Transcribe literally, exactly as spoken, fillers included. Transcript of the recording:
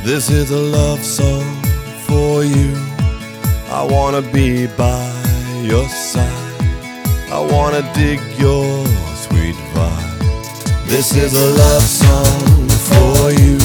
This is a love song for you. I wanna be by your side. I wanna dig your sweet vibe. This is a love song for you.